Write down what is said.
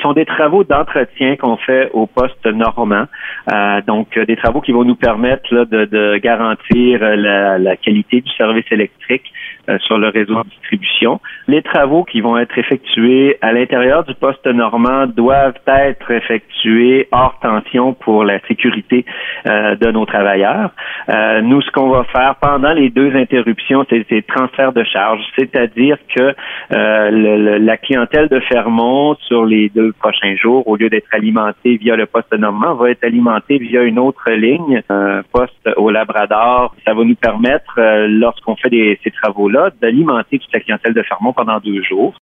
sont des travaux d'entretien qu'on fait au poste Normand. Donc, des travaux qui vont nous permettre là, de garantir la qualité du service électrique sur le réseau de distribution. Les travaux qui vont être effectués à l'intérieur du poste Normand doivent être effectués hors tension pour la sécurité de nos travailleurs. Nous, ce qu'on va faire pendant les 2 interruptions, c'est des transferts de charges, c'est-à-dire que la clientèle de Fermont, sur les 2 prochains jours, au lieu d'être alimentée via le poste Normand, va être alimentée via une autre ligne, un poste au Labrador. Ça va nous permettre, lorsqu'on fait ces travaux-là, d'alimenter toute la clientèle de Fermont pendant 2 jours.